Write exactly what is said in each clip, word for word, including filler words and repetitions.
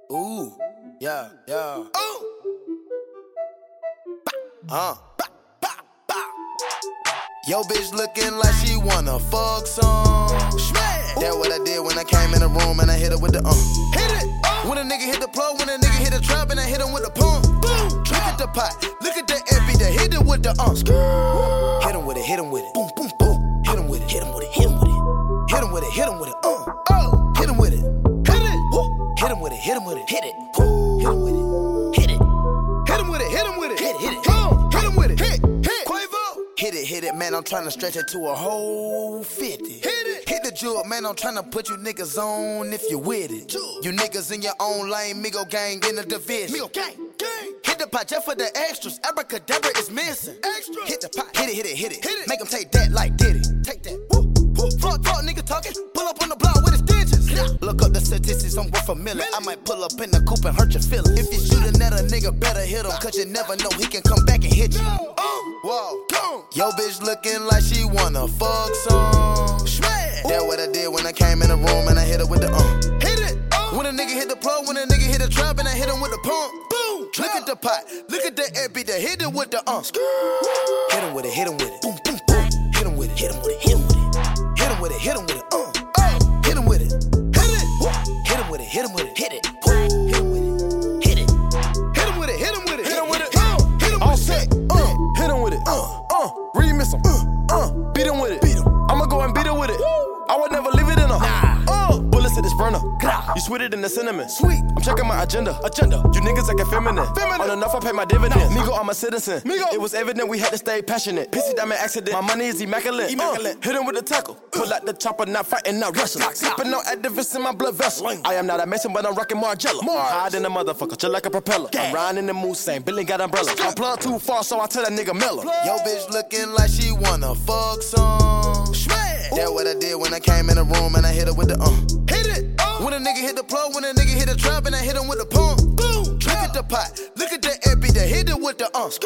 Ooh, yeah, yeah. Ooh. Uh. Yo, bitch looking like she wanna fuck some. That's what I did when I came in the room and I hit her with the uh. Hit it. Uh. When a nigga hit the plug, when a nigga hit the trap and I hit him with the pump. Boom. Look at the pot, look at the M P, that hit it with the uh. Hit him with it, hit him with it. Boom, boom, boom. Hit him with it, hit him with it, hit him with it. Hit him with it, hit him with it. Uh. Oh. Hit him with it. Hit it. Woo. Hit him with it, hit him with it. Hit it. Woo. Hit him with it. Hit it. Hit him with it, hit him with it. Hit it, hit it. Uh. Hit him with it. Hit, hit. Quavo. Hit it, hit it, man, I'm tryna stretch it to a whole fifty. Hit it. Hit the jewel, man, I'm tryna put you niggas on if you with it. Jewel. You niggas in your own lane, Migo gang in the division. Migo gang, gang. Hit the pot just for the extras, abracadabra is missing. Extra. Hit the pot, hit it, hit it, hit it. Hit it. Make them take that like Diddy. Take that. Woo, woo. Fuck, fuck, nigga talking, pull up on the block with his stitches. Yeah. Look up the statistics, I'm worth a million. I might pull up in the coupe and hurt your feelings. If you shootin' at a nigga, better hit him, cause you never know he can come back and hit you. No. Oh. Whoa. Yo, bitch looking like she wanna fuck some. That's what I did when I came in the room and I hit her with the uh. Hit it. Uh. When a nigga hit the plug, when a nigga hit the trap and I hit him with the pump. Boom. Look at the pot, look at the M P, that hit it with the uh. Hit him with it, hit him with it. Boom, boom, boom. Hit him with it, hit him with it, hit him with it. Hit him with it, hit him with it. Uh. Oh. Hit him with it. Hit it. Woo. Hit him with it, hit him with it. Hit it. Woo. Hit him with it. Hit it. Hit him with it, hit him with it. Hit him with it. Uh. Hit him with it. All set. Uh. Hit him with it. Uh. Uh. Remix him. Uh. Uh. Beat him with it. Beat him. I'ma go and beat her with it. Woo. I would never leave it in her. Nah. Uh. Bullets to this burner. You sweeter than the cinnamon. Sweet. I'm checking my agenda. Agenda. You niggas acting feminine. Feminine. On enough, I pay my dividends. No. Migo, I'm a citizen. Migo. It was evident we had to stay passionate. Pissy diamond accident. My money is immaculate. Immaculate. Uh. Hit him with the tackle. Pull out the chopper, not fighting, not wrestling. Sipping on activists in my blood vessel. I am not a Mason, but I'm rocking Margiela. Hide in the motherfucker, chill like a propeller. I'm riding in the mood, same. Billy got umbrella. I plug too far, so I tell that nigga Miller. Yo, bitch looking like she wanna fuck some. That's what I did when I came in the room and I hit her with the uh. Hit it. Uh. When a nigga hit the plug, when a nigga hit the trap and I hit him with the pump. Boom. Look at the pot, look at the M P, that hit it with the uh.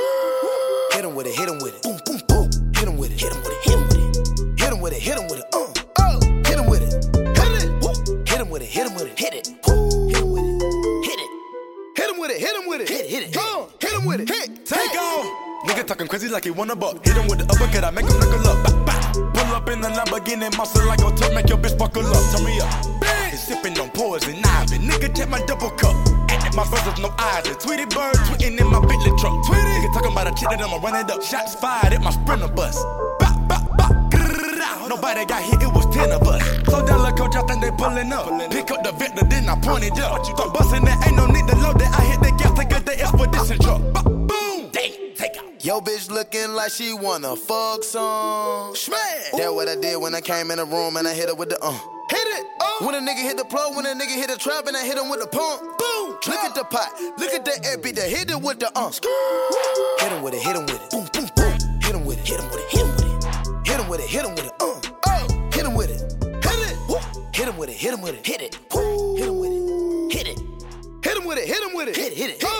Hit him with it, hit him with it. Boom, boom, boom. Hit him with it, hit him with it, hit him with it. Hit him with it, hit him with it. Uh. Oh. Hit him with it. Hit it. Woo. Hit him with it, hit him with it. Hit it. Woo. Hit him with it. Hit it. Hit him with it, hit him with it. Hit it, hit it. Go. Hit him with it. Hit. Take off. Nigga talking crazy like he wanna buck. Hit him with the uppercut, I make him knuckle up. Bah, bah. Pull up in the Lamborghini, monster like a tuck, make your bitch buckle up. Turn me up. Bitch. Sipping on poison ivy. Nigga check my double cup. Acting my brothers no either. Tweety bird tweeting in my Bentley truck. Tweety. Nigga talking about a chick that I'ma run it up. Shots fired at my Sprinter bus. Bah, bah, bah. Nobody got hit, it was ten of us. So down look coach, I think they pulling up. Pick up the vector, then I point it up. Start busting that, ain't no need to load that. I hit the gas, take a the expedition truck. Boom, dang, take out. Yo, bitch looking like she wanna fuck some. That's what I did when I came in the room and I hit her with the uh. Hit it. Uh. When a nigga hit the plug, when a nigga hit the trap and I hit him with the pump. Boom. Look at the pot, look at the M P, that hit it with the uh. Hit him with it, hit him with it. Boom, boom, boom. Hit him with it, hit him with it, hit him with it. Hit him with it, hit him with it. Uh. Oh. Hit him with it. Hit it. Woo. Hit him with it, hit him with it. Hit it. Woo. Hit him with it. Hit it. Hit him with it, hit him with it. Hit it, hit it.